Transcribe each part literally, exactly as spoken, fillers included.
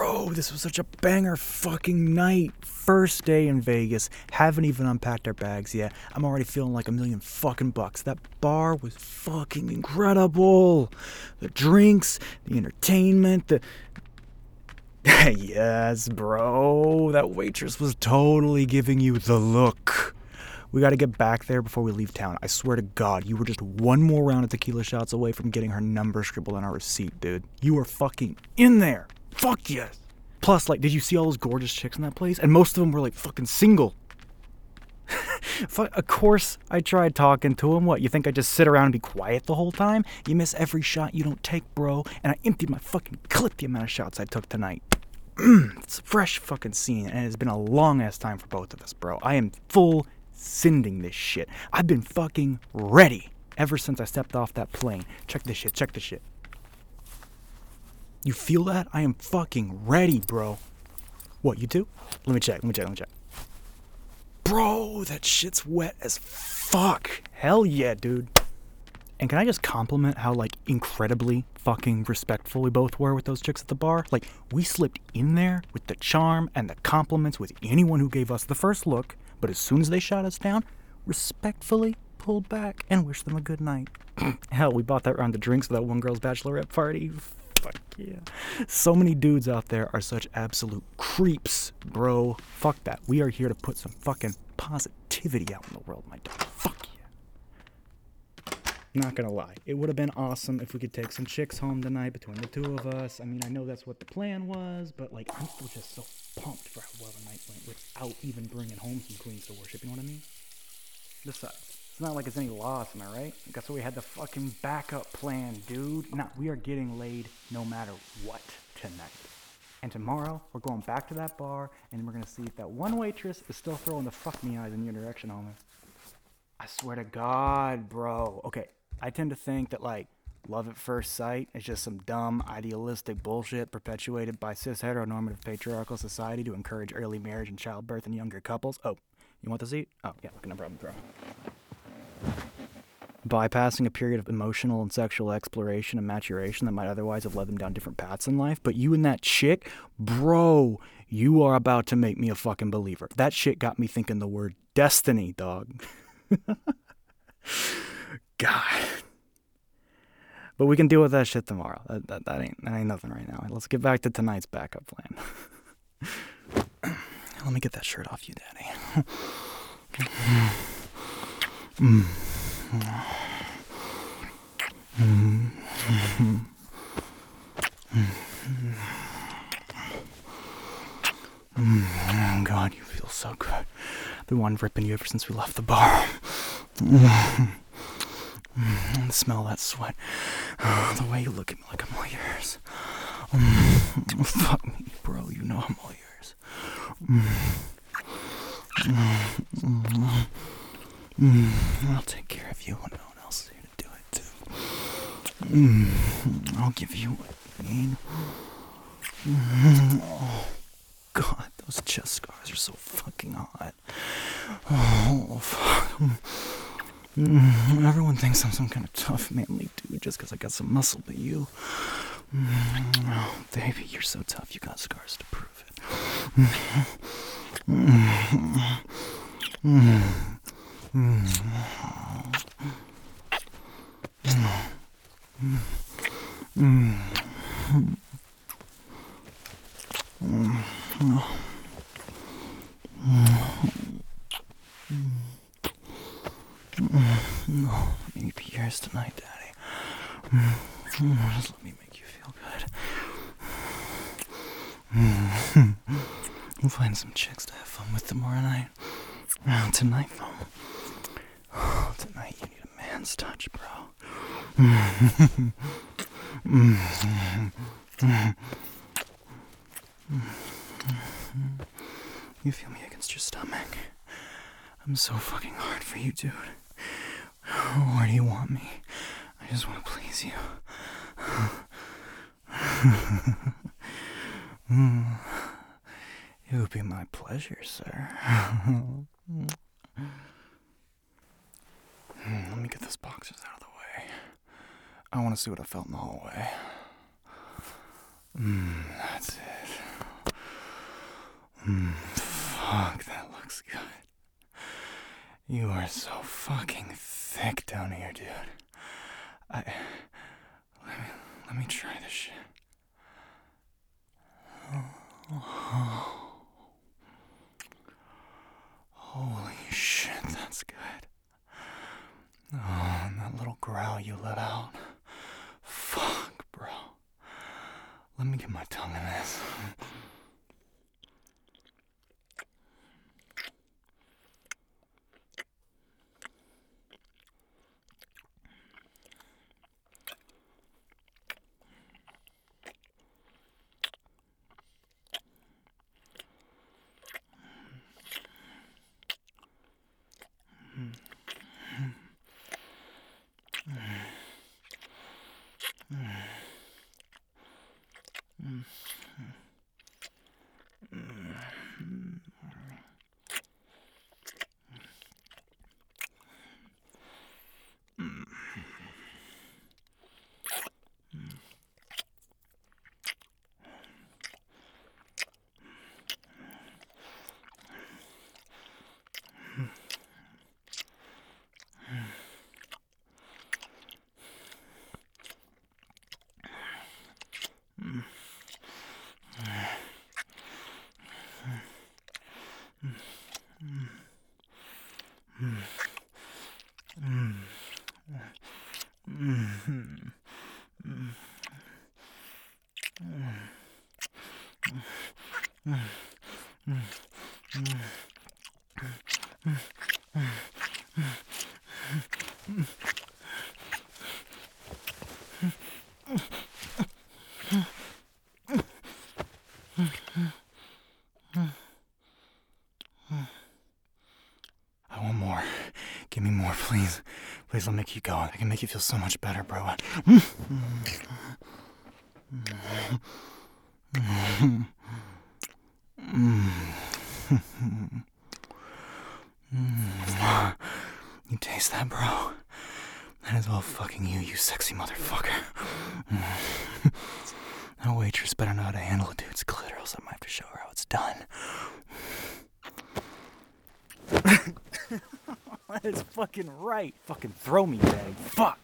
Bro, this was such a banger fucking night. First day in Vegas. Haven't even unpacked our bags yet. I'm already feeling like a million fucking bucks. That bar was fucking incredible. The drinks, the entertainment, the... Yes, bro. That waitress was totally giving you the look. We gotta get back there before we leave town. I swear to God, you were just one more round of tequila shots away from getting her number scribbled on our receipt, dude. You were fucking in there. Fuck yes. Plus, like, did you see all those gorgeous chicks in that place? And most of them were, like, fucking single. Fuck, of course I tried talking to them. What, you think I just sit around and be quiet the whole time? You miss every shot you don't take, bro. And I emptied my fucking clip the amount of shots I took tonight. It's a fresh fucking scene, and it's been a long-ass time for both of us, bro. I am full sending this shit. I've been fucking ready ever since I stepped off that plane. Check this shit, check this shit. You feel that? I am fucking ready, bro. What, you too? Let me check, let me check, let me check. Bro, that shit's wet as fuck. Hell yeah, dude. And can I just compliment how, like, incredibly fucking respectful we both were with those chicks at the bar? Like, we slipped in there with the charm and the compliments with anyone who gave us the first look, but as soon as they shot us down, respectfully pulled back and wished them a good night. Hell, we bought that round of drinks for that one girl's bachelorette party. Fuck yeah. So many dudes out there are such absolute creeps, bro. Fuck that. We are here to put some fucking positivity out in the world, my dog. Fuck yeah. Not gonna lie. It would have been awesome if we could take some chicks home tonight between the two of us. I mean, I know that's what the plan was, but, like, I'm still just so pumped for how well the night went without even bringing home some queens to worship, you know what I mean? Besides, it's not like it's any loss, am I right? That's why we had the fucking backup plan, dude. Nah, we are getting laid no matter what tonight. And tomorrow, we're going back to that bar, and we're gonna see if that one waitress is still throwing the fuck me eyes in your direction, homie. I swear to God, bro. Okay, I tend to think that, like, love at first sight is just some dumb, idealistic bullshit perpetuated by cis heteronormative patriarchal society to encourage early marriage and childbirth in younger couples. Oh, you want the seat? Oh, yeah, no problem, bro. Bypassing a period of emotional and sexual exploration and maturation that might otherwise have led them down different paths in life. But you and that chick, bro, you are about to make me a fucking believer. That shit got me thinking the word destiny, dog. God. But we can deal with that shit tomorrow. That, that, that ain't that ain't nothing right now. Let's get back to tonight's backup plan. Let me get that shirt off you, Daddy. mm. Mm. Mm. God, you feel so good. I've been wanting to ripping you ever since we left the bar. Mm. Mm. The smell of that sweat. Oh, the way you look at me like I'm all yours. Mm. Fuck me, bro. You know I'm all yours. Mm. Mm. Mm. I'll take care of you when no one else is here to do it too. Mm. I'll give you what you need. Mm. Oh, God, those chest scars are so fucking hot. Oh, fuck. Mm. Everyone thinks I'm some kind of tough, manly dude just because I got some muscle, but you... Mm. Oh, baby, you're so tough, you got scars to prove it. Mm. Mm. Mm. Mm. Mm. No, let me be yours tonight, Daddy. Just let me make you feel good. We'll find some chicks to have fun with tomorrow night. Oh, tonight, though. Oh, tonight you need a man's touch, bro. You feel me against your stomach. I'm so fucking hard for you, dude. Where do you want me? I just want to please you. It would be my pleasure, sir. Let me get those boxers out of the way. I want to see what I felt in the hallway. Mm, that's it. Mm, fuck, that looks good. You are so fucking thick down here, dude. I... Let me, let me try this shit. Oh. Holy shit, that's good. Oh, and that little growl you let out. Fuck, bro. Let me get my tongue in this. I want more. Give me more, please. Please, let me keep going. I can make you feel so much better, bro. You taste that, bro? That is all fucking you, you sexy motherfucker. That waitress better know how to handle a dude's clit, or else I might have to show her how it's done. That is fucking right. Fucking throw me, daddy. Fuck.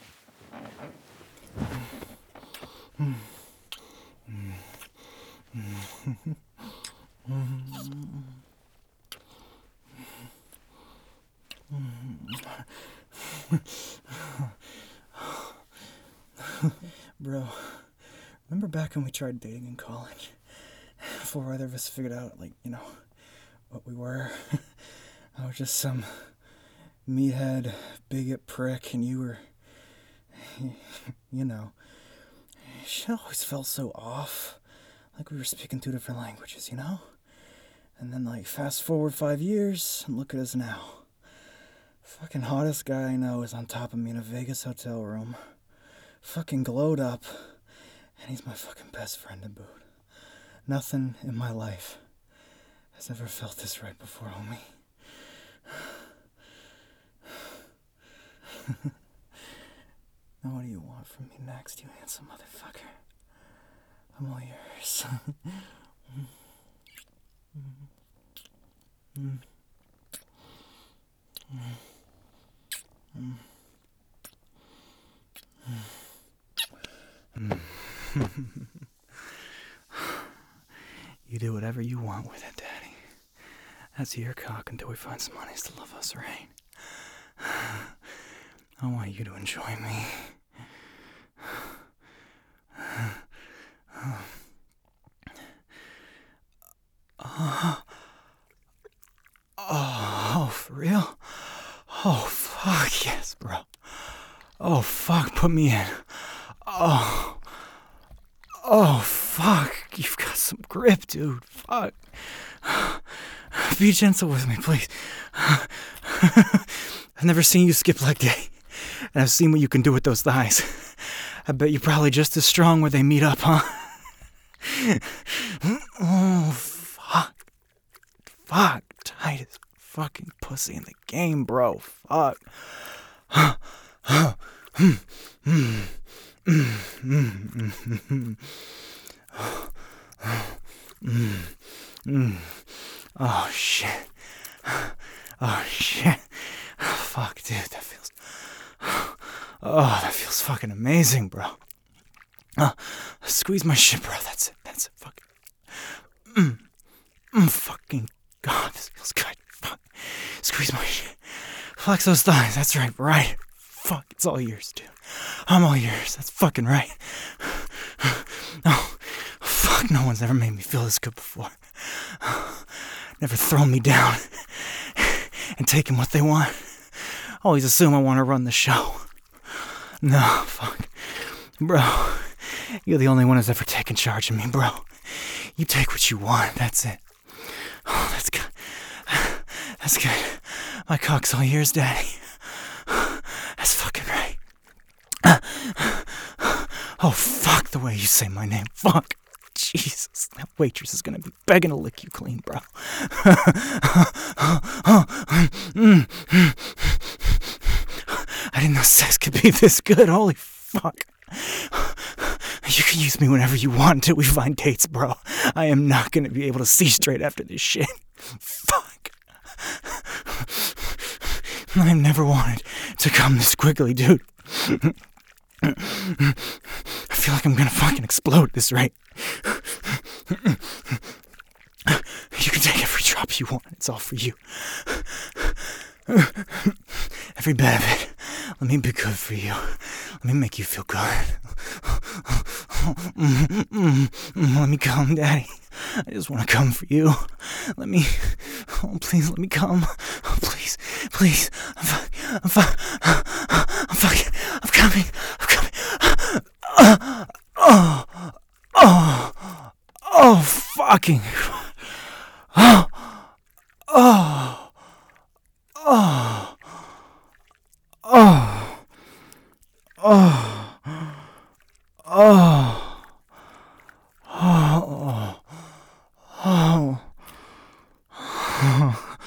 Bro, remember back when we tried dating in college? Before either of us figured out, like, you know, what we were. I was just some meathead, bigot prick, and you were, you know, shit always felt so off. Like we were speaking two different languages, you know? And then, like, fast forward five years, and look at us now. Fucking hottest guy I know is on top of me in a Vegas hotel room. Fucking glowed up. And he's my fucking best friend to boot. Nothing in my life has ever felt this right before, homie. Now what do you want from me next, you handsome motherfucker? I'm all yours. mm. Mm. Mm. You do whatever you want with it, Daddy. That's your cock until we find some honeys to love us, right? I want you to enjoy me. Oh, oh, for real? Oh, fuck, yes, bro. Oh, fuck, put me in. Oh, oh, fuck, you've got some grip, dude. Fuck. Be gentle with me, please. I've never seen you skip leg day, and I've seen what you can do with those thighs. I bet you're probably just as strong where they meet up, huh? Oh, fuck. Fuck. Tightest fucking pussy in the game, bro. Fuck. Mm. Oh shit. Oh shit. Fuck, dude, that feels. Oh, that feels fucking amazing, bro. Uh, squeeze my shit, bro. That's it. That's it. Fuck. Mm. Mm, fucking God, this feels good. Fuck. Squeeze my shit. Flex those thighs. That's right. Right. Fuck. It's all yours, dude. I'm all yours. That's fucking right. Oh, fuck. No one's ever made me feel this good before. Never thrown me down and taken what they want. Always assume I want to run the show. No, fuck. Bro, you're the only one who's ever taken charge of me, bro. You take what you want, that's it. Oh, that's good. That's good. My cock's all yours, daddy. That's fucking right. Oh, fuck the way you say my name. Fuck. Jesus, that waitress is gonna be begging to lick you clean, bro. I didn't know sex could be this good. Holy fuck. You can use me whenever you want until we find dates, bro. I am not gonna be able to see straight after this shit. Fuck. I've never wanted to come this quickly, dude. I feel like I'm gonna fucking explode at this rate. You can take every drop you want. It's all for you. Every bit of it. Let me be good for you. Let me make you feel good. Let me come, daddy. I just want to come for you. Let me, oh please, let me come. Oh, please, please. I'm, fu- I'm, fu- I'm fucking, I'm coming, I'm coming. Oh, oh, oh, oh, fucking. Oh, oh, oh, oh, oh, oh. Oh, oh, oh,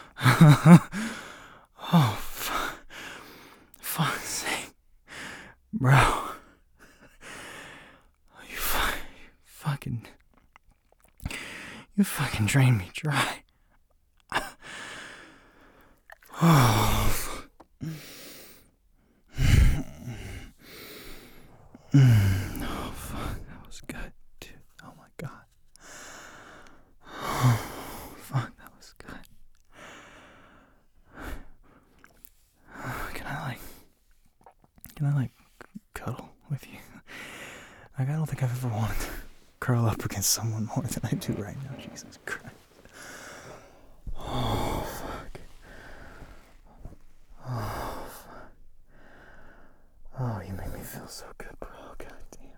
oh, fuck, fuck's sake, bro, you, fu- you fucking, you fucking drained me dry. Oh, fuck. Mm, oh, fuck, that was good, dude. Oh my god. Oh, fuck, that was good. Can I, like, can I, like, cuddle with you? Like, I don't think I've ever wanted to curl up against someone more than I do right now. Jesus Christ. Oh, fuck. Oh, fuck. Oh, you make me feel so good, bro. God damn.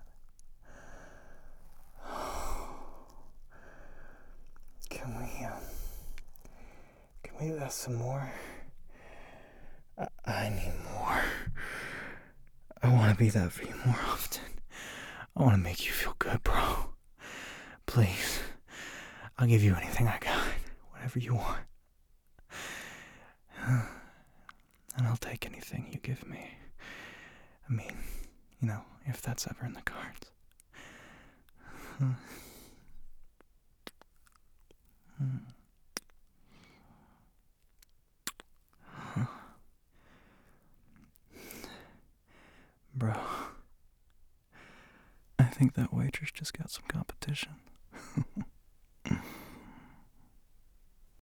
Can we, um, can we do that some more? I, I need more. I want to be that for you more often. I want to make you feel good, bro. Please. I'll give you anything I got. Whatever you want. And I'll take anything you give me. I mean, you know, if that's ever in the cards. Hmm. Hmm. Huh. Bro, I think that waitress just got some competition.